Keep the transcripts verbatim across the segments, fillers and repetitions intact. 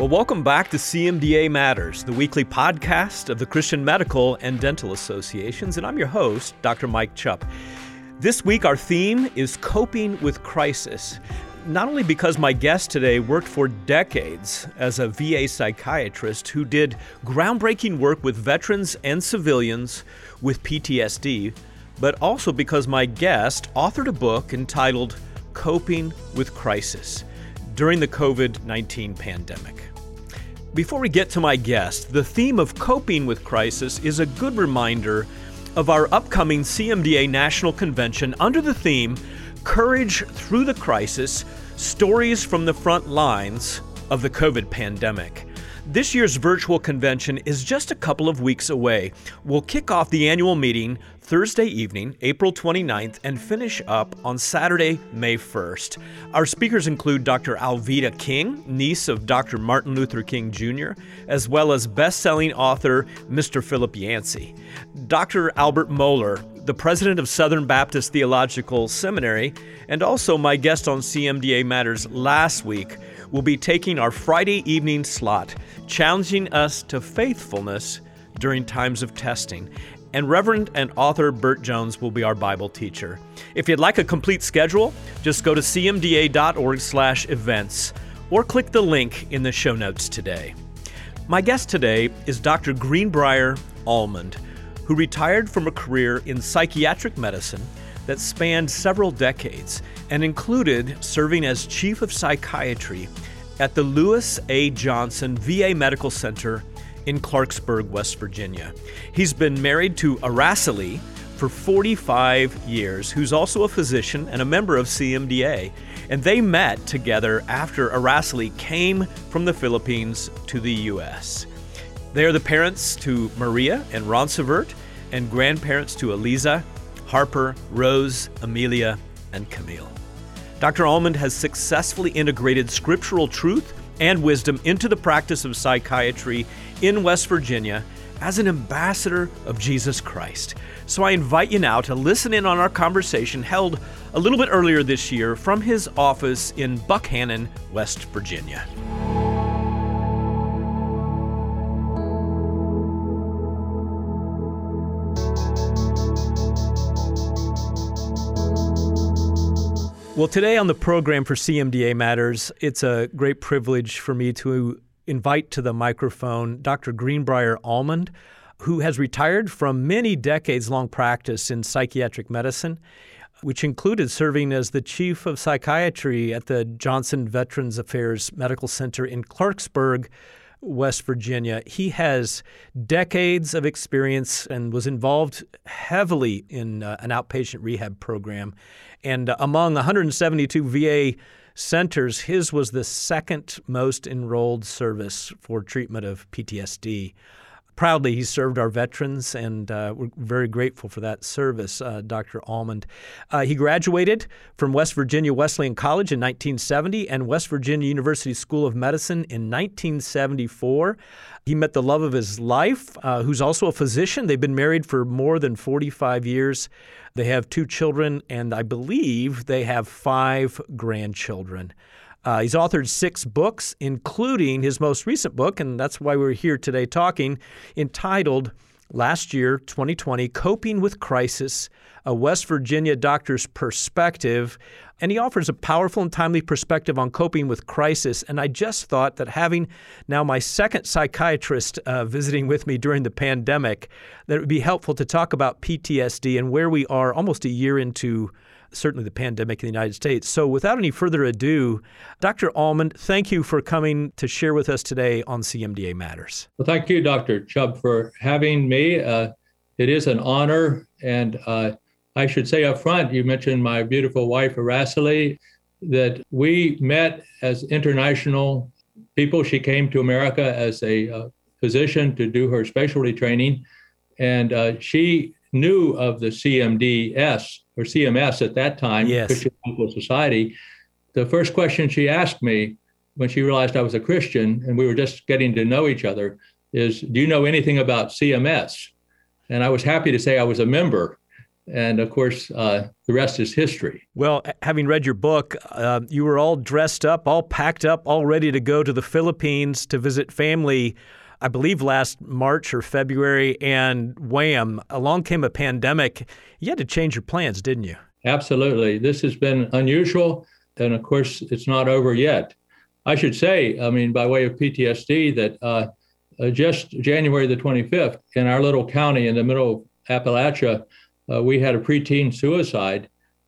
Well, welcome back to C M D A Matters, the weekly podcast of the Christian Medical and Dental Associations, and I'm your host, Doctor Mike Chupp. This week, our theme is coping with crisis, not only because my guest today worked for decades as a V A psychiatrist who did groundbreaking work with veterans and civilians with P T S D, but also because my guest authored a book entitled Coping with Crisis during the covid nineteen pandemic. Before we get to my guest, the theme of coping with crisis is a good reminder of our upcoming C M D A National Convention under the theme, Courage Through the Crisis, Stories from the Front Lines of the COVID Pandemic. This year's virtual convention is just a couple of weeks away. We'll kick off the annual meeting Thursday evening, April twenty-ninth, and finish up on Saturday, May first. Our speakers include Doctor Alveda King, niece of Doctor Martin Luther King Junior, as well as best-selling author Mister Philip Yancey. Doctor Albert Mohler, the president of Southern Baptist Theological Seminary, and also my guest on C M D A Matters last week, will be taking our Friday evening slot, challenging us to faithfulness during times of testing. And Reverend and author Bert Jones will be our Bible teacher. If you'd like a complete schedule, just go to c m d a dot org slash events or click the link in the show notes today. My guest today is Doctor Greenbrier Almond, who retired from a career in psychiatric medicine that spanned several decades and included serving as chief of psychiatry at the Lewis A. Johnson V A Medical Center in Clarksburg, West Virginia. He's been married to Araceli for forty-five years, who's also a physician and a member of C M D A. And they met together after Araceli came from the Philippines to the U S. They are the parents to Maria and Ronsevert and grandparents to Eliza, Harper, Rose, Amelia, and Camille. Doctor Almond has successfully integrated scriptural truth and wisdom into the practice of psychiatry in West Virginia as an ambassador of Jesus Christ. So I invite you now to listen in on our conversation held a little bit earlier this year from his office in Buckhannon, West Virginia. Well, today on the program for C M D A Matters, it's a great privilege for me to invite to the microphone Doctor Greenbrier Almond, who has retired from many decades-long practice in psychiatric medicine, which included serving as the chief of psychiatry at the Johnson Veterans Affairs Medical Center in Clarksburg, West Virginia. He has decades of experience and was involved heavily in uh, an outpatient rehab program. And uh, among one hundred seventy-two V A centers, his was the second most enrolled service for treatment of P T S D. Proudly, he served our veterans, and uh, we're very grateful for that service, uh, Doctor Almond. Uh, he graduated from West Virginia Wesleyan College in nineteen seventy and West Virginia University School of Medicine in nineteen seventy-four. He met the love of his life, uh, who's also a physician. They've been married for more than forty-five years. They have two children, and I believe they have five grandchildren. Uh, he's authored six books, including his most recent book, and that's why we're here today talking, entitled last year, twenty twenty, Coping with Crisis, a West Virginia Doctor's Perspective. And he offers a powerful and timely perspective on coping with crisis. And I just thought that having now my second psychiatrist uh, visiting with me during the pandemic, that it would be helpful to talk about P T S D and where we are almost a year into certainly the pandemic in the United States. So without any further ado, Doctor Almond, thank you for coming to share with us today on C M D A Matters. Well, thank you, Doctor Chubb, for having me. Uh, it is an honor. And uh, I should say up front, you mentioned my beautiful wife, Araceli, that we met as international people. She came to America as a uh, physician to do her specialty training. And uh, she knew of the C M D S or C M S at that time, yes. Christian Medical Society. The first question she asked me when she realized I was a Christian and we were just getting to know each other is, do you know anything about C M S? And I was happy to say I was a member. And of course, uh, the rest is history. Well, having read your book, uh, you were all dressed up, all packed up, all ready to go to the Philippines to visit family, I believe last March or February, and wham, along came a pandemic. You had to change your plans, didn't you? Absolutely. This has been unusual. And of course, it's not over yet. I should say, I mean, by way of P T S D, that uh, uh, just January the twenty-fifth, in our little county in the middle of Appalachia, uh, we had a preteen suicide.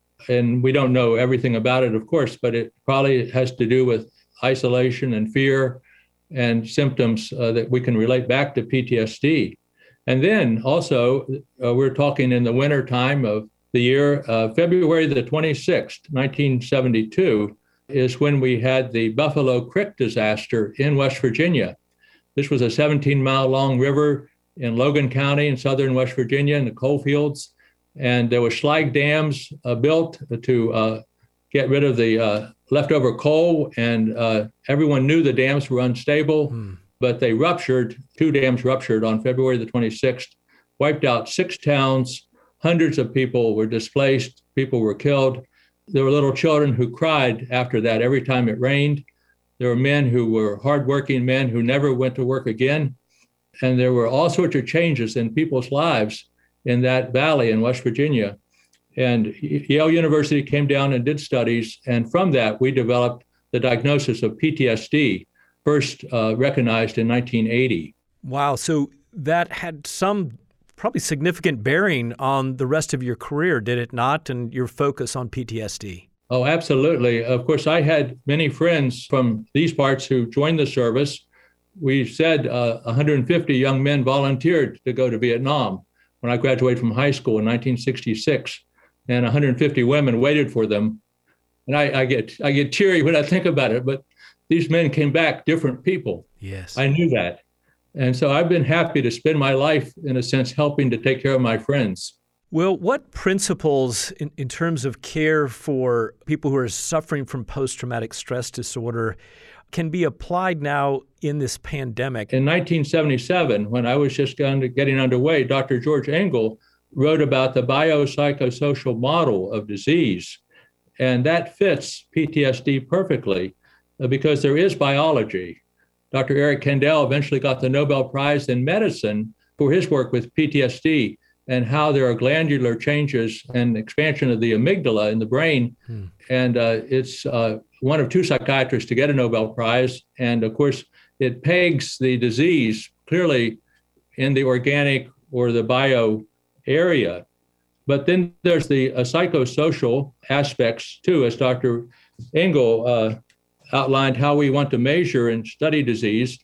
And we don't know everything about it, of course, but it probably has to do with isolation and fear and symptoms uh, that we can relate back to P T S D. And then also, uh, we're talking in the winter time of the year, uh, February the twenty-sixth, nineteen seventy-two, is when we had the Buffalo Creek disaster in West Virginia. This was a seventeen mile long river in Logan County in southern West Virginia in the coal fields. And there were slag dams uh, built to uh, get rid of the uh, leftover coal. And uh, everyone knew the dams were unstable, hmm. but they ruptured. Two dams ruptured on February the twenty-sixth, wiped out six towns. Hundreds of people were displaced. People were killed. There were little children who cried after that every time it rained. There were men who were hardworking men who never went to work again. And there were all sorts of changes in people's lives in that valley in West Virginia. And Yale University came down and did studies. And from that, we developed the diagnosis of P T S D, first uh, recognized in nineteen eighty. Wow. So that had some probably significant bearing on the rest of your career, did it not? And your focus on P T S D. Oh, absolutely. Of course, I had many friends from these parts who joined the service. We said uh, one hundred fifty young men volunteered to go to Vietnam when I graduated from high school in nineteen sixty-six, and one hundred fifty women waited for them. And I, I get I get teary when I think about it, but these men came back different people. Yes. I knew that. And so I've been happy to spend my life, in a sense, helping to take care of my friends. Well, what principles in, in terms of care for people who are suffering from post-traumatic stress disorder can be applied now in this pandemic? In nineteen seventy-seven, when I was just getting underway, Doctor George Engel wrote about the biopsychosocial model of disease. And that fits P T S D perfectly because there is biology. Doctor Eric Kandel eventually got the Nobel Prize in medicine for his work with P T S D and how there are glandular changes and expansion of the amygdala in the brain. Hmm. And uh, it's uh, one of two psychiatrists to get a Nobel Prize. And of course, it pegs the disease clearly in the organic or the bio area. But then there's the uh, psychosocial aspects too, as Doctor Engel uh, outlined how we want to measure and study disease.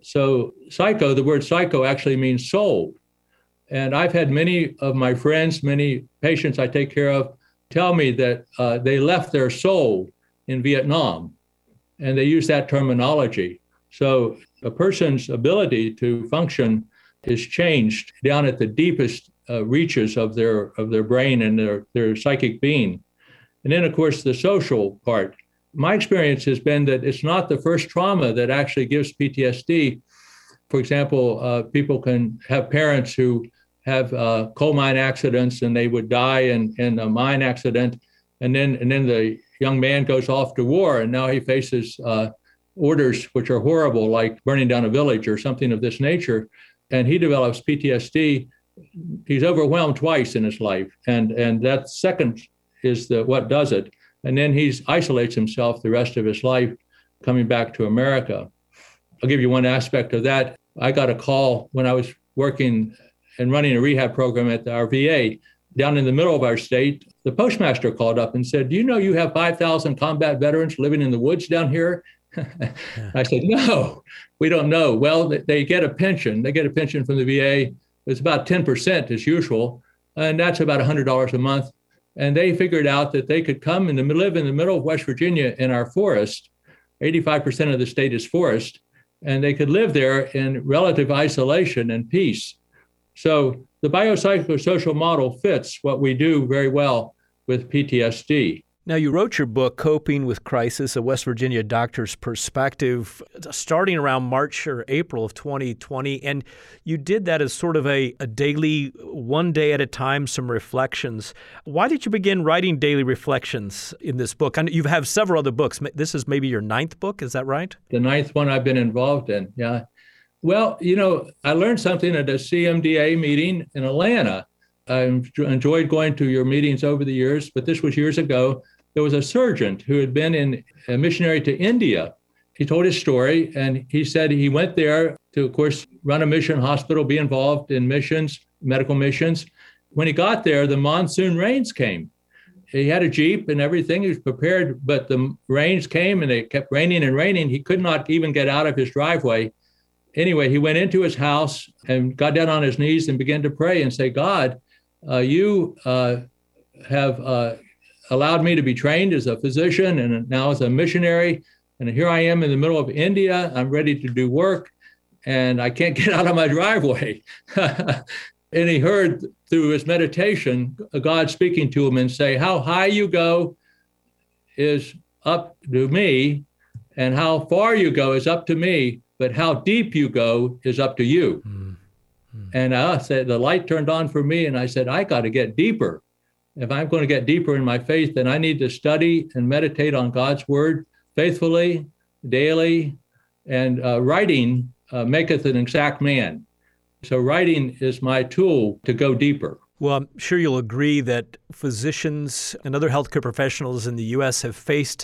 So psycho, the word psycho actually means soul. And I've had many of my friends, many patients I take care of, tell me that uh, they left their soul in Vietnam, and they use that terminology. So a person's ability to function is changed down at the deepest uh, reaches of their of their brain and their, their psychic being. And then, of course, the social part. My experience has been that it's not the first trauma that actually gives P T S D. For example, uh, people can have parents who have uh, coal mine accidents and they would die in, in a mine accident. And then, and then the young man goes off to war and now he faces uh, orders which are horrible, like burning down a village or something of this nature. And he develops P T S D. He's overwhelmed twice in his life. And, and that second is the what does it. And then he isolates himself the rest of his life, coming back to America. I'll give you one aspect of that. I got a call when I was working and running a rehab program at our V A down in the middle of our state. The postmaster called up and said, "Do you know you have five thousand combat veterans living in the woods down here?" I said, "No, we don't know." Well, they get a pension. They get a pension from the V A. It's about ten percent as usual, and that's about one hundred dollars a month. And they figured out that they could come and live in the middle of West Virginia in our forest. eighty-five percent of the state is forest. And they could live there in relative isolation and peace. So the biopsychosocial model fits what we do very well with P T S D. Now, you wrote your book, Coping with Crisis, A West Virginia Doctor's Perspective, starting around March or April of twenty twenty, and you did that as sort of a, a daily, one day at a time, some reflections. Why did you begin writing daily reflections in this book? And you have several other books. This is maybe your ninth book, is that right? The ninth one I've been involved in, yeah. Well, you know, I learned something at a C M D A meeting in Atlanta. I enjoyed going to your meetings over the years, but this was years ago. There was a surgeon who had been in a missionary to India. He told his story, and he said he went there to, of course, run a mission hospital, be involved in missions, medical missions. When he got there, the monsoon rains came. He had a Jeep and everything. He was prepared, but the rains came, and it kept raining and raining. He could not even get out of his driveway. Anyway, he went into his house and got down on his knees and began to pray and say, God, uh, you uh, have... Uh, allowed me to be trained as a physician and now as a missionary. And here I am in the middle of India. I'm ready to do work, and I can't get out of my driveway. And he heard through his meditation, God speaking to him and say, how high you go is up to me, and how far you go is up to me, but how deep you go is up to you. Mm-hmm. And I said, the light turned on for me, and I said, I got to get deeper. If I'm going to get deeper in my faith, then I need to study and meditate on God's word faithfully, daily, and uh, writing uh, maketh an exact man. So writing is my tool to go deeper. Well, I'm sure you'll agree that physicians and other healthcare professionals in the U S have faced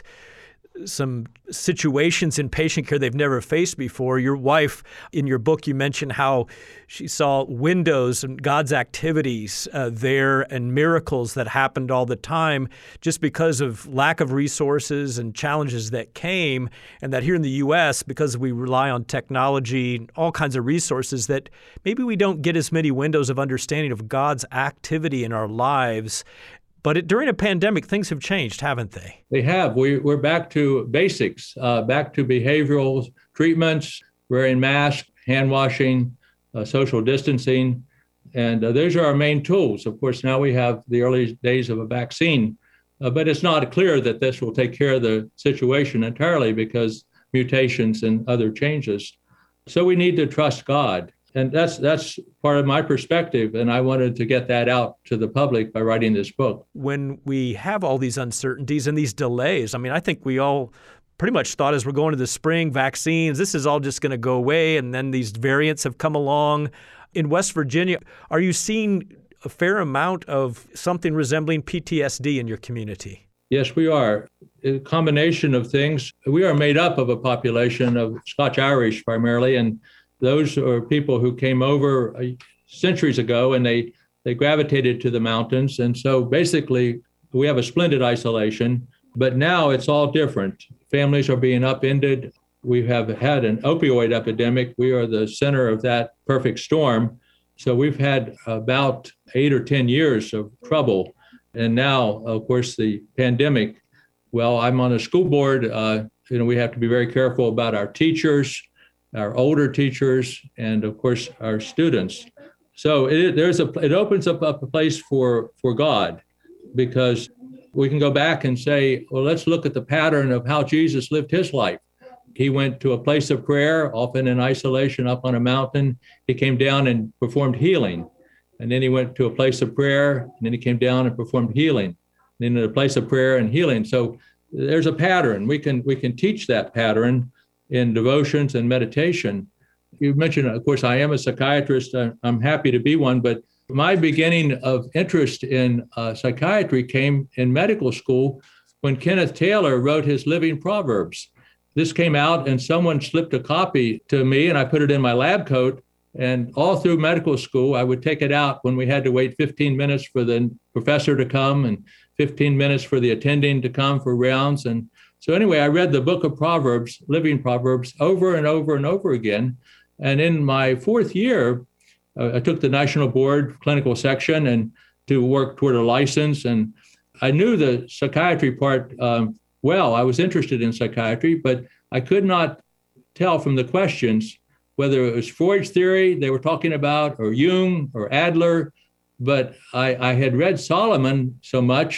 some situations in patient care they've never faced before. Your wife, in your book, you mentioned how she saw windows and God's activities uh, there and miracles that happened all the time just because of lack of resources and challenges that came, and that here in the U S, because we rely on technology, all kinds of resources, that maybe we don't get as many windows of understanding of God's activity in our lives. But it, during a pandemic, things have changed, haven't they? They have. We, we're back to basics, uh, back to behavioral treatments, wearing masks, hand washing, uh, social distancing. And uh, those are our main tools. Of course, now we have the early days of a vaccine, uh, but it's not clear that this will take care of the situation entirely because mutations and other changes. So we need to trust God. And that's that's part of my perspective, and I wanted to get that out to the public by writing this book. When we have all these uncertainties and these delays, I mean, I think we all pretty much thought as we're going to the spring vaccines, this is all just going to go away, and then these variants have come along. In West Virginia, are you seeing a fair amount of something resembling P T S D in your community? Yes, we are. A combination of things. We are made up of a population of Scotch-Irish primarily, and those are people who came over centuries ago, and they, they gravitated to the mountains. And so basically, we have a splendid isolation, but now it's all different. Families are being upended. We have had an opioid epidemic. We are the center of that perfect storm. So we've had about eight or ten years of trouble. And now, of course, the pandemic. Well, I'm on a school board. Uh, you know, we have to be very careful about our teachers, our older teachers, and of course our students. So it, there's a it opens up, up a place for for God, because we can go back and say, well, let's look at the pattern of how Jesus lived his life. He went to a place of prayer, often in isolation up on a mountain. He came down and performed healing. And then he went to a place of prayer, and then he came down and performed healing. And then a place of prayer and healing. So there's a pattern. We can we can teach that pattern in devotions and meditation. You mentioned, of course, I am a psychiatrist. I'm happy to be one, but my beginning of interest in uh, psychiatry came in medical school when Kenneth Taylor wrote his Living Proverbs. This came out and someone slipped a copy to me, and I put it in my lab coat. And all through medical school, I would take it out when we had to wait fifteen minutes for the professor to come and fifteen minutes for the attending to come for rounds. And so anyway, I read the book of Proverbs, Living Proverbs, over and over and over again. And in my fourth year, uh, I took the National Board clinical section and to work toward a license. And I knew the psychiatry part um, well. I was interested in psychiatry, but I could not tell from the questions whether it was Freud's theory they were talking about, or Jung or Adler. But I, I had read Solomon so much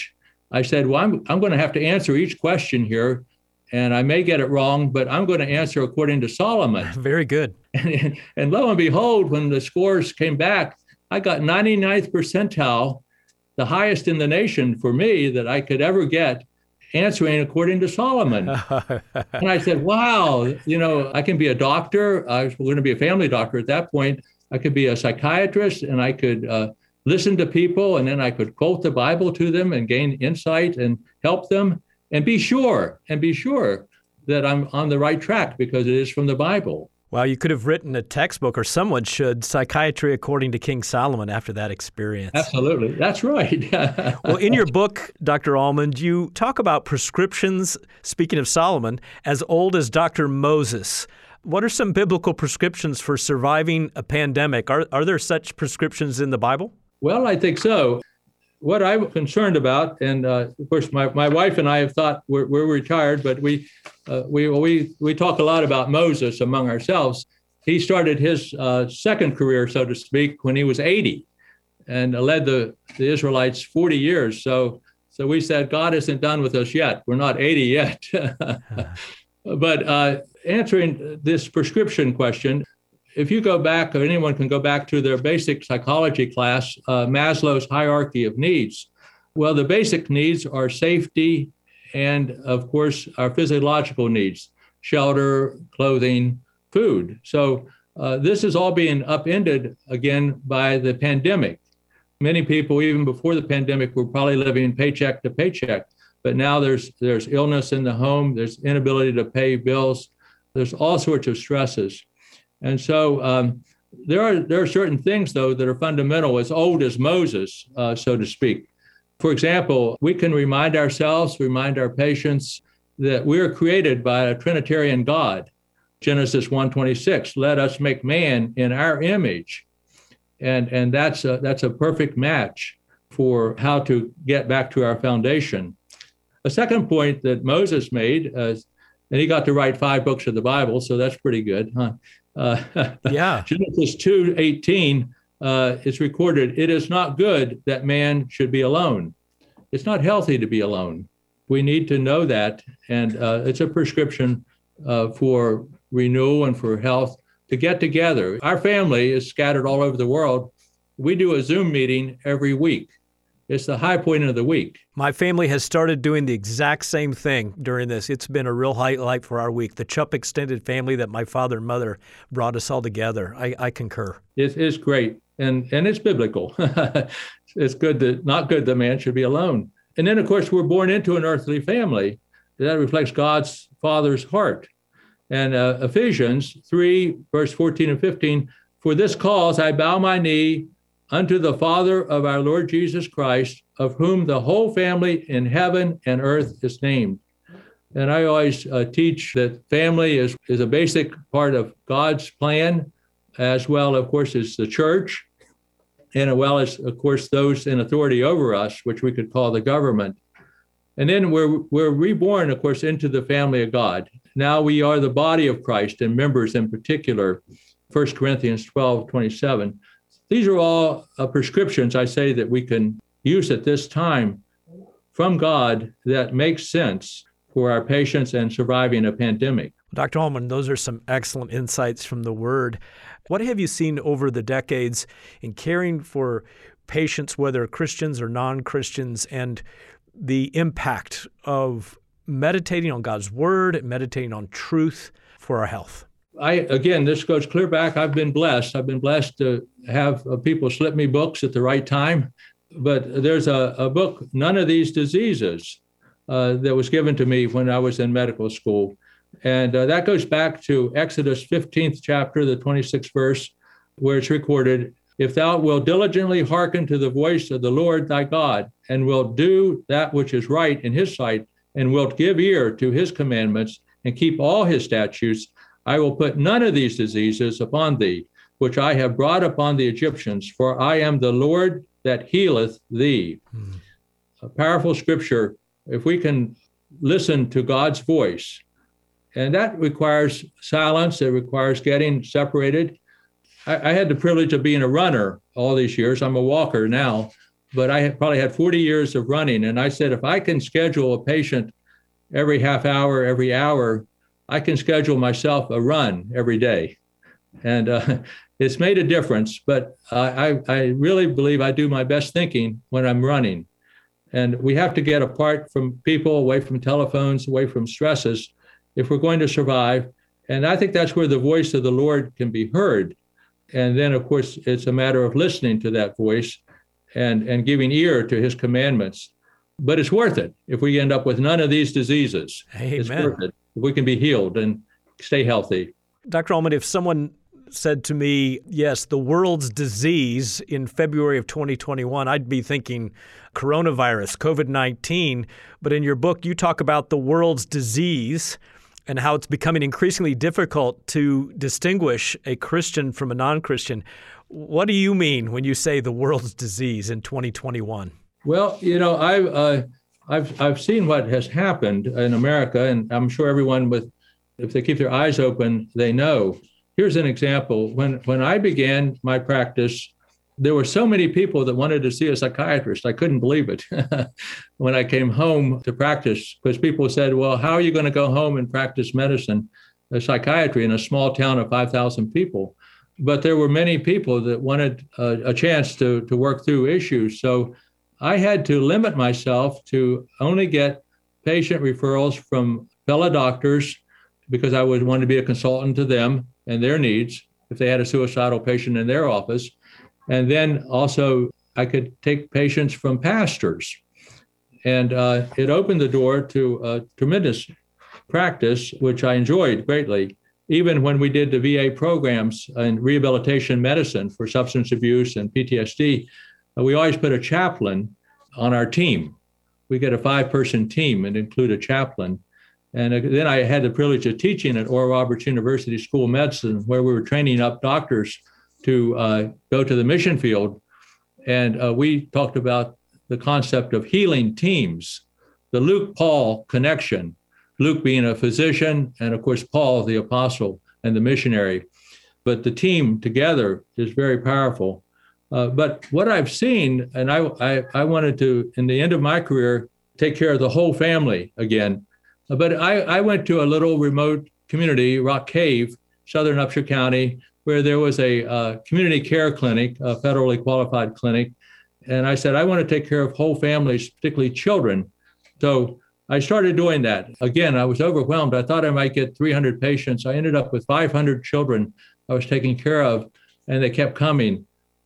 I said, well, I'm, I'm going to have to answer each question here, and I may get it wrong, but I'm going to answer according to Solomon. Very good. And, and lo and behold, when the scores came back, I got ninety-ninth percentile, the highest in the nation for me that I could ever get, answering according to Solomon. And I said, wow, you know, I can be a doctor. I was going to be a family doctor at that point. I could be a psychiatrist, and I could uh, listen to people, and then I could quote the Bible to them and gain insight and help them, and be sure, and be sure that I'm on the right track because it is from the Bible. Wow, you could have written a textbook, or someone should, Psychiatry According to King Solomon, after that experience. Absolutely. That's right. Well, in your book, Doctor Almond, you talk about prescriptions, speaking of Solomon, as old as Doctor Moses. What are some biblical prescriptions for surviving a pandemic? Are, are there such prescriptions in the Bible? Well, I think so. What I'm concerned about, and uh, of course, my, my wife and I have thought we're, we're retired, but we, uh, we we we talk a lot about Moses among ourselves. He started his uh, second career, so to speak, when he was eighty, and led the, the Israelites forty years. So so we said, God isn't done with us yet. We're not eighty yet. But uh, answering this prescription question, if you go back, or anyone can go back to their basic psychology class, uh, Maslow's hierarchy of needs. Well, the basic needs are safety and, of course, our physiological needs, shelter, clothing, food. So uh, this is all being upended again by the pandemic. Many people, even before the pandemic, were probably living paycheck to paycheck. But now there's there's illness in the home, there's inability to pay bills, there's all sorts of stresses. And so um, there are there are certain things, though, that are fundamental, as old as Moses, uh, so to speak. For example, we can remind ourselves, remind our patients that we are created by a Trinitarian God. Genesis one twenty-six, let us make man in our image. And, and that's a, that's a perfect match for how to get back to our foundation. A second point that Moses made, uh, and he got to write five books of the Bible, so that's pretty good, huh? Uh, yeah. Genesis two eighteen uh, is recorded, it is not good that man should be alone. It's not healthy to be alone. We need to know that, and uh, it's a prescription uh, for renewal and for health to get together. Our family is scattered all over the world. We do a Zoom meeting every week. It's the high point of the week. My family has started doing the exact same thing during this. It's been a real highlight for our week. The Chupp extended family that my father and mother brought us all together. I, I concur. It is great, and, and it's biblical. It's good that, not good that man should be alone. And then, of course, we're born into an earthly family. That reflects God's Father's heart. And uh, Ephesians three, verse fourteen and fifteen, for this cause I bow my knee unto the Father of our Lord Jesus Christ, of whom the whole family in heaven and earth is named. And I always uh, teach that family is, is a basic part of God's plan, as well, of course, as the church, and as well as, of course, those in authority over us, which we could call the government. And then we're, we're reborn, of course, into the family of God. Now we are the body of Christ, and members in particular, First Corinthians twelve twenty-seven. These are all uh, prescriptions, I say, that we can use at this time from God that makes sense for our patients and surviving a pandemic. Doctor Almond, those are some excellent insights from the Word. What have you seen over the decades in caring for patients, whether Christians or non-Christians, and the impact of meditating on God's Word, meditating on truth for our health? I, again, this goes clear back. I've been blessed. I've been blessed to have uh, people slip me books at the right time. But there's a, a book, None of These Diseases, uh, that was given to me when I was in medical school. And uh, that goes back to Exodus fifteenth chapter, the twenty-sixth verse, where it's recorded, if thou wilt diligently hearken to the voice of the Lord thy God, and wilt do that which is right in his sight, and wilt give ear to his commandments, and keep all his statutes, I will put none of these diseases upon thee, which I have brought upon the Egyptians, for I am the Lord that healeth thee. Hmm. A powerful scripture, if we can listen to God's voice. And that requires silence. It requires getting separated. I, I had the privilege of being a runner all these years. I'm a walker now. but I had probably had forty years of running. And I said, if I can schedule a patient every half hour, every hour, I can schedule myself a run every day. And uh, it's made a difference, but I, I really believe I do my best thinking when I'm running. And we have to get apart from people, away from telephones, away from stresses, if we're going to survive. And I think that's where the voice of the Lord can be heard. And then, of course, it's a matter of listening to that voice and, and giving ear to his commandments. But it's worth it if we end up with none of these diseases. Amen. It's worth it if we can be healed and stay healthy. Doctor Allman, if someone said to me, yes, the world's disease in February of twenty twenty-one, I'd be thinking coronavirus, COVID nineteen. But in your book, you talk about the world's disease and how it's becoming increasingly difficult to distinguish a Christian from a non-Christian. What do you mean when you say the world's disease in twenty twenty-one? Well, you know, I've, uh, I've, I've seen what has happened in America, and I'm sure everyone with, if they keep their eyes open, they know. Here's an example. When, when I began my practice, there were so many people that wanted to see a psychiatrist. I couldn't believe it when I came home to practice, because people said, well, how are you going to go home and practice medicine, uh, psychiatry in a small town of five thousand people? But there were many people that wanted uh, a chance to, to work through issues. So I had to limit myself to only get patient referrals from fellow doctors, because I would want to be a consultant to them and their needs if they had a suicidal patient in their office. And then also I could take patients from pastors. And uh, it opened the door to a tremendous practice, which I enjoyed greatly. Even when we did the V A programs in rehabilitation medicine for substance abuse and P T S D, uh, we always put a chaplain on our team. We get a five-person team and include a chaplain. And uh, then I had the privilege of teaching at Oral Roberts University School of Medicine, where we were training up doctors to uh, go to the mission field. And uh, we talked about the concept of healing teams, the Luke-Paul connection, Luke being a physician, and of course, Paul, the apostle and the missionary. But the team together is very powerful. Uh, but what I've seen, and I, I, I wanted to, in the end of my career, take care of the whole family again. But I, I went to a little remote community, Rock Cave, Southern Upshur County, where there was a uh, community care clinic, a federally qualified clinic. And I said, I want to take care of whole families, particularly children. So I started doing that. Again, I was overwhelmed. I thought I might get three hundred patients. I ended up with five hundred children I was taking care of, and they kept coming.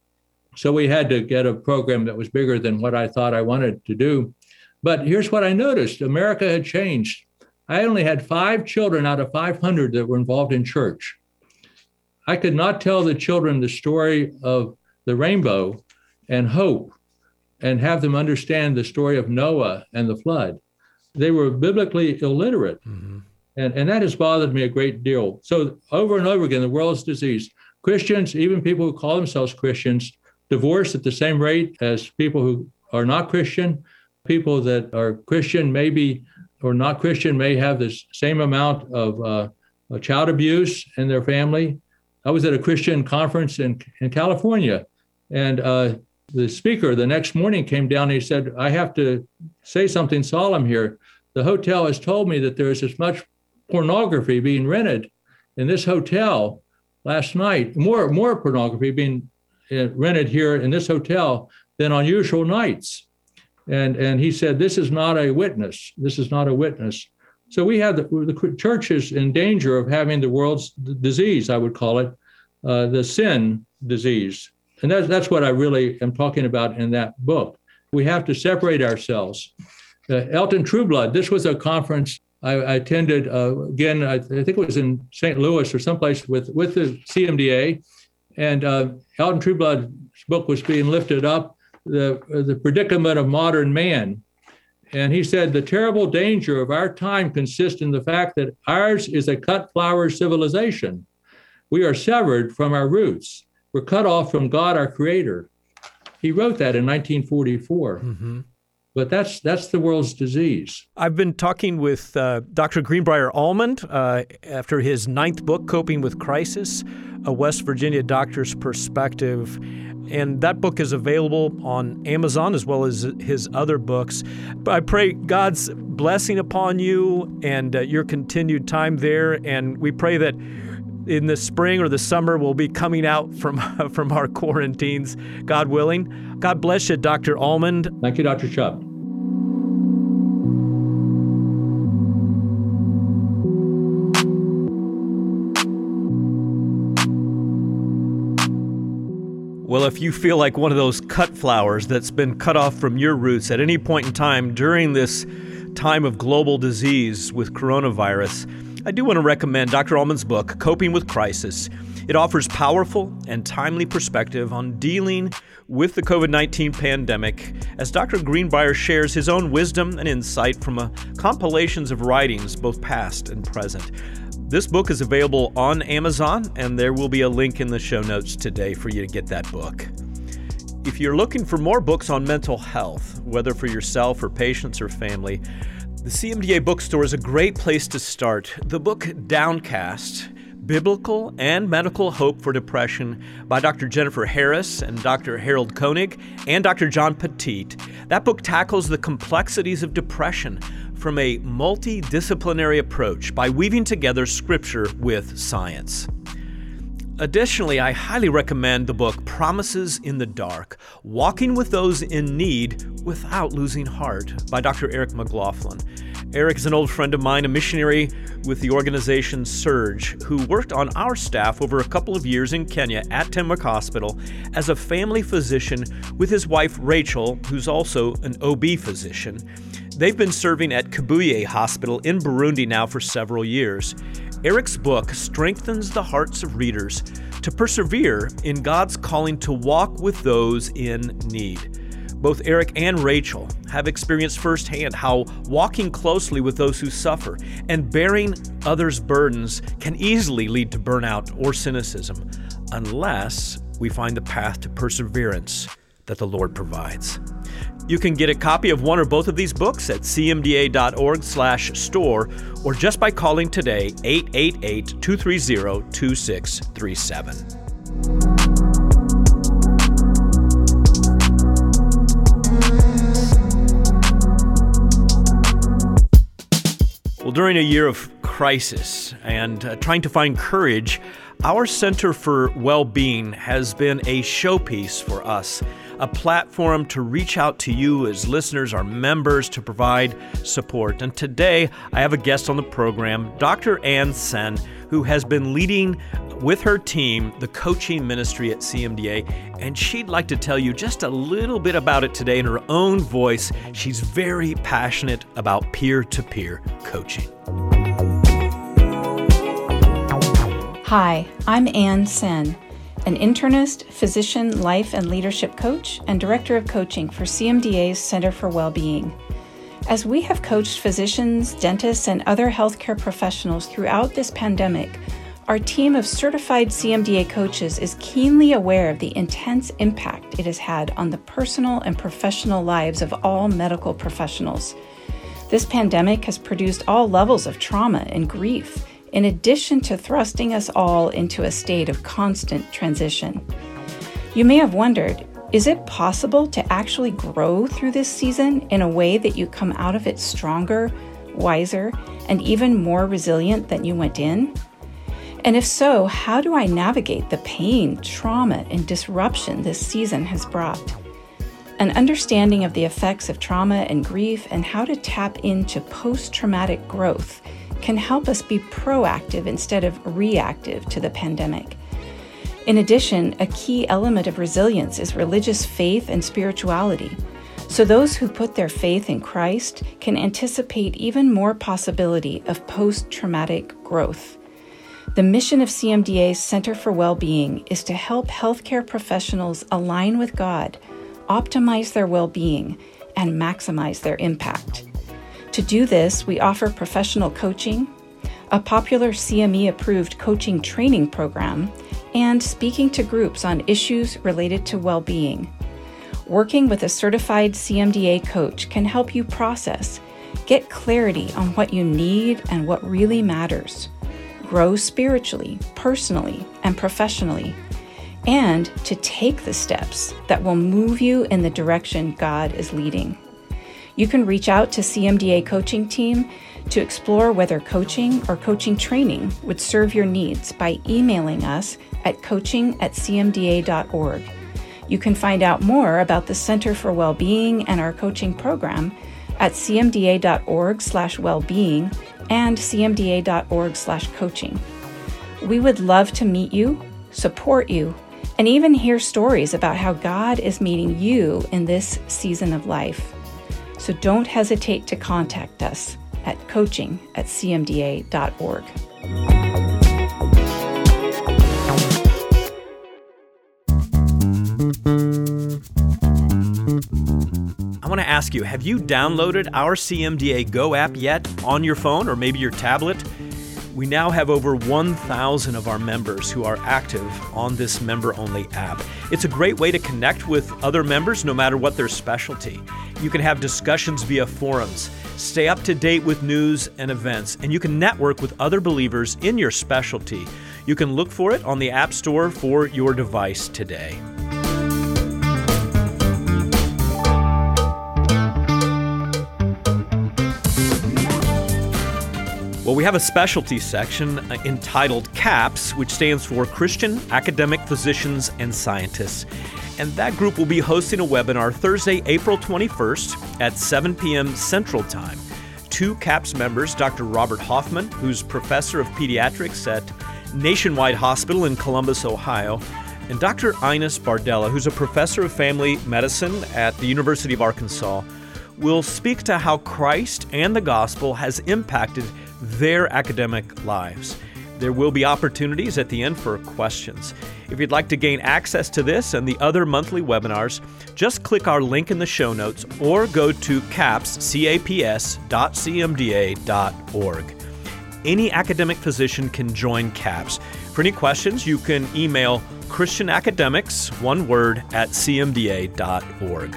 So we had to get a program that was bigger than what I thought I wanted to do. But here's what I noticed. America had changed. I only had five children out of five hundred that were involved in church. I could not tell the children the story of the rainbow and hope and have them understand the story of Noah and the flood. They were biblically illiterate. Mm-hmm. And, and that has bothered me a great deal. So over and over again, the world's disease. Christians, even people who call themselves Christians, divorce at the same rate as people who are not Christian. People that are Christian maybe or not Christian may have the same amount of uh, child abuse in their family. I was at a Christian conference in, in California, and uh, the speaker the next morning came down and he said, I have to say something solemn here. The hotel has told me that there is as much pornography being rented in this hotel last night, more, more pornography being uh, rented here in this hotel than on usual nights. And, and he said, this is not a witness. This is not a witness. So we have the, the church is in danger of having the world's disease, I would call it, uh, the sin disease. And that's, that's what I really am talking about in that book. We have to separate ourselves. Uh, Elton Trueblood, this was a conference I, I attended, uh, again, I, I think it was in Saint Louis or someplace with, with the C M D A. And uh, Elton Trueblood's book was being lifted up, the, the predicament of modern man. And he said, the terrible danger of our time consists in the fact that ours is a cut flower civilization. We are severed from our roots. We're cut off from God, our creator. He wrote that in nineteen forty-four. Mm-hmm. But that's that's the world's disease. I've been talking with uh, Doctor Greenbrier Allman uh, after his ninth book, Coping with Crisis, A West Virginia Doctor's Perspective. and that book is available on Amazon as well as his other books. But I pray God's blessing upon you and uh, your continued time there, and we pray that in the spring or the summer we'll be coming out from, from our quarantines, God willing. God bless you, Doctor Almond. Thank you, Doctor Chubb. Well, if you feel like one of those cut flowers that's been cut off from your roots at any point in time during this time of global disease with coronavirus, I do want to recommend Doctor Almond's book, Coping with Crisis. It offers powerful and timely perspective on dealing with the covid nineteen pandemic as Doctor Greenbrier shares his own wisdom and insight from a compilations of writings, both past and present. This book is available on Amazon, and there will be a link in the show notes today for you to get that book. If you're looking for more books on mental health, whether for yourself or patients or family, the C M D A bookstore is a great place to start. The book Downcast, Biblical and Medical Hope for Depression by Doctor Jennifer Harris and Doctor Harold Koenig and Doctor John Petit. That book tackles the complexities of depression from a multidisciplinary approach by weaving together scripture with science. Additionally, I highly recommend the book Promises in the Dark, Walking with Those in Need Without Losing Heart by Doctor Eric McLaughlin. Eric is an old friend of mine, a missionary with the organization Surge, who worked on our staff over a couple of years in Kenya at Tenwek Hospital as a family physician with his wife Rachel, who's also an O B physician. They've been serving at Kibuye Hospital in Burundi now for several years. Eric's book strengthens the hearts of readers to persevere in God's calling to walk with those in need. Both Eric and Rachel have experienced firsthand how walking closely with those who suffer and bearing others' burdens can easily lead to burnout or cynicism, unless we find the path to perseverance that the Lord provides. You can get a copy of one or both of these books at c m d a dot org slash store or just by calling today eight eight eight, two three zero, two six three seven. Well, during a year of crisis and uh, trying to find courage, our Center for Well-Being has been a showpiece for us, a platform to reach out to you as listeners, our members, to provide support. And today, I have a guest on the program, Doctor Ann Sen, who has been leading with her team the coaching ministry at C M D A, and she'd like to tell you just a little bit about it today in her own voice. She's very passionate about peer-to-peer coaching. Hi, I'm Ann Sen, an internist, physician, life and leadership coach, and director of coaching for C M D A's Center for Well-Being. As we have coached physicians, dentists, and other healthcare professionals throughout this pandemic, our team of certified C M D A coaches is keenly aware of the intense impact it has had on the personal and professional lives of all medical professionals. This pandemic has produced all levels of trauma and grief, in addition to thrusting us all into a state of constant transition. You may have wondered, is it possible to actually grow through this season in a way that you come out of it stronger, wiser, and even more resilient than you went in? And if so, how do I navigate the pain, trauma, and disruption this season has brought? An understanding of the effects of trauma and grief and how to tap into post-traumatic growth can help us be proactive instead of reactive to the pandemic. In addition, a key element of resilience is religious faith and spirituality. So those who put their faith in Christ can anticipate even more possibility of post-traumatic growth. The mission of C M D A's Center for Well-Being is to help healthcare professionals align with God, optimize their well-being, and maximize their impact. To do this, we offer professional coaching, a popular C M E-approved coaching training program, and speaking to groups on issues related to well-being. Working with a certified C M D A coach can help you process, get clarity on what you need and what really matters, grow spiritually, personally, and professionally, and to take the steps that will move you in the direction God is leading. You can reach out to C M D A coaching team to explore whether coaching or coaching training would serve your needs by emailing us at coaching at c m d a dot org. You can find out more about the Center for Wellbeing and our coaching program at c m d a dot org slash wellbeing and c m d a dot org slash coaching. We would love to meet you, support you, and even hear stories about how God is meeting you in this season of life. So don't hesitate to contact us at coaching at c m d a dot org. I want to ask you, have you downloaded our C M D A Go app yet on your phone or maybe your tablet? We now have over one thousand of our members who are active on this member-only app. It's a great way to connect with other members no matter what their specialty. You can have discussions via forums, stay up to date with news and events, and you can network with other believers in your specialty. You can look for it on the App Store for your device today. Well, we have a specialty section entitled CAPS, which stands for Christian Academic Physicians and Scientists. And that group will be hosting a webinar Thursday, April twenty-first at seven p.m. Central Time. Two CAPS members, Doctor Robert Hoffman, who's professor of pediatrics at Nationwide Hospital in Columbus, Ohio, and Doctor Ines Bardella, who's a professor of family medicine at the University of Arkansas, will speak to how Christ and the gospel has impacted their academic lives. There will be opportunities at the end for questions. If you'd like to gain access to this and the other monthly webinars, just click our link in the show notes or go to caps, C A P S dot c m d a dot org. Any academic physician can join CAPS. For any questions, you can email Christian Academics, one word, at c m d a dot org.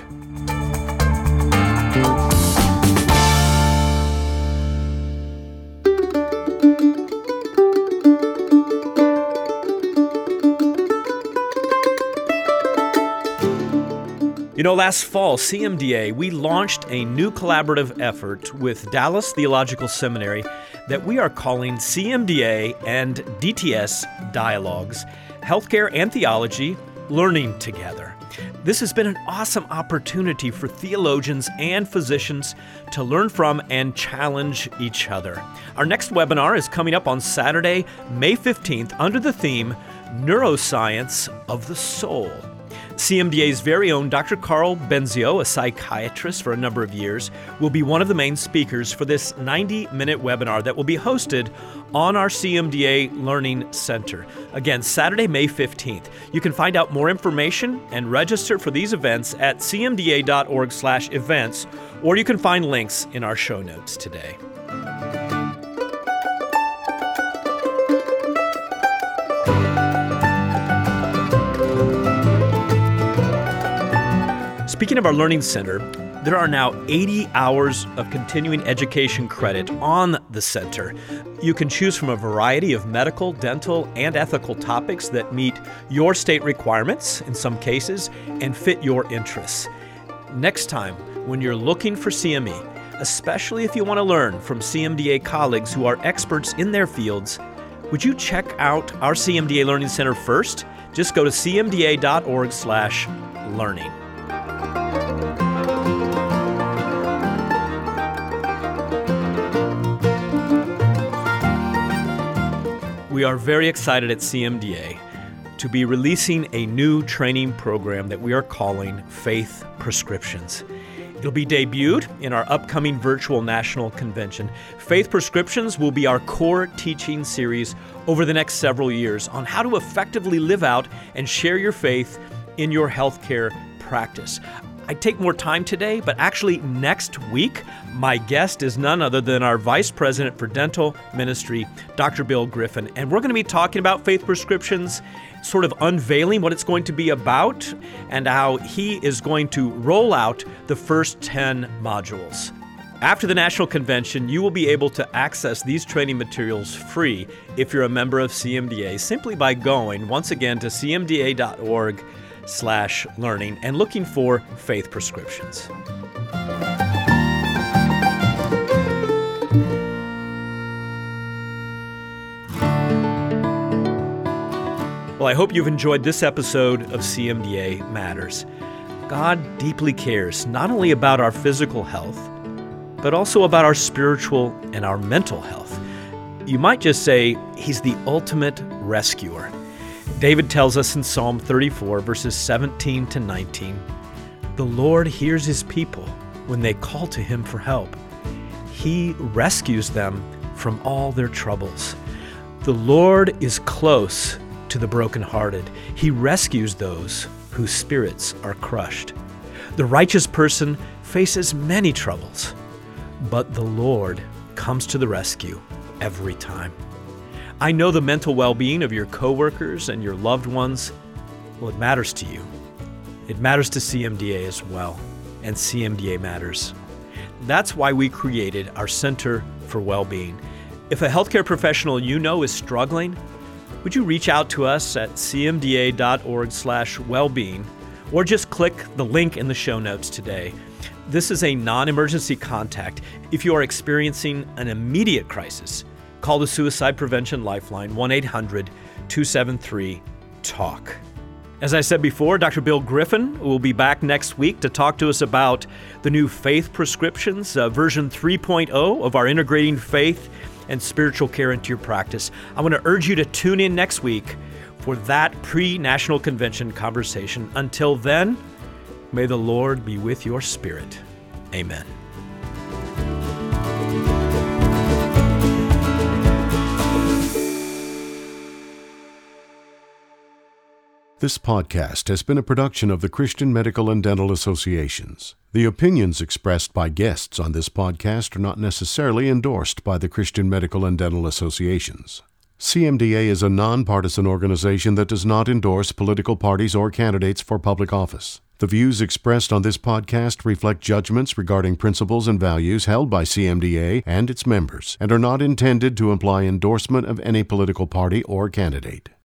You know, last fall, C M D A, we launched a new collaborative effort with Dallas Theological Seminary that we are calling C M D A and D T S Dialogues, Healthcare and Theology, Learning Together. This has been an awesome opportunity for theologians and physicians to learn from and challenge each other. Our next webinar is coming up on Saturday, May fifteenth, under the theme, Neuroscience of the Soul. C M D A's very own Doctor Carl Benzio, a psychiatrist for a number of years, will be one of the main speakers for this ninety-minute webinar that will be hosted on our C M D A Learning Center. Again, Saturday, May fifteenth. You can find out more information and register for these events at c m d a dot org slash events, or you can find links in our show notes today. Speaking of our Learning Center, there are now eighty hours of continuing education credit on the center. You can choose from a variety of medical, dental, and ethical topics that meet your state requirements, in some cases, and fit your interests. Next time, when you're looking for C M E, especially if you want to learn from C M D A colleagues who are experts in their fields, would you check out our C M D A Learning Center first? Just go to c m d a dot org slash learning. We are very excited at C M D A to be releasing a new training program that we are calling Faith Prescriptions. It'll be debuted in our upcoming virtual national convention. Faith Prescriptions will be our core teaching series over the next several years on how to effectively live out and share your faith in your healthcare practice. I take more time today, but actually next week, my guest is none other than our Vice President for Dental Ministry, Doctor Bill Griffin. And we're going to be talking about Faith Prescriptions, sort of unveiling what it's going to be about and how he is going to roll out the first ten modules. After the National Convention, you will be able to access these training materials free if you're a member of C M D A simply by going, once again, to c m d a dot org slash learning and looking for Faith Prescriptions. Well, I hope you've enjoyed this episode of C M D A Matters. God deeply cares not only about our physical health, but also about our spiritual and our mental health. You might just say he's the ultimate rescuer. David tells us in Psalm thirty-four, verses seventeen to nineteen, "The Lord hears his people when they call to him for help. He rescues them from all their troubles. The Lord is close to the brokenhearted. He rescues those whose spirits are crushed. The righteous person faces many troubles, but the Lord comes to the rescue every time." I know the mental well-being of your coworkers and your loved ones, well, it matters to you. It matters to C M D A as well, and C M D A matters. That's why we created our Center for Well-Being. If a healthcare professional you know is struggling, would you reach out to us at c m d a dot org slash wellbeing, or just click the link in the show notes today. This is a non-emergency contact. If you are experiencing an immediate crisis, call the Suicide Prevention Lifeline, one eight hundred two seven three talk. As I said before, Doctor Bill Griffin will be back next week to talk to us about the new Faith Prescriptions, uh, version three point oh of our Integrating Faith and Spiritual Care into Your Practice. I want to urge you to tune in next week for that pre-National Convention conversation. Until then, may the Lord be with your spirit. Amen. This podcast has been a production of the Christian Medical and Dental Associations. The opinions expressed by guests on this podcast are not necessarily endorsed by the Christian Medical and Dental Associations. C M D A is a nonpartisan organization that does not endorse political parties or candidates for public office. The views expressed on this podcast reflect judgments regarding principles and values held by C M D A and its members and are not intended to imply endorsement of any political party or candidate.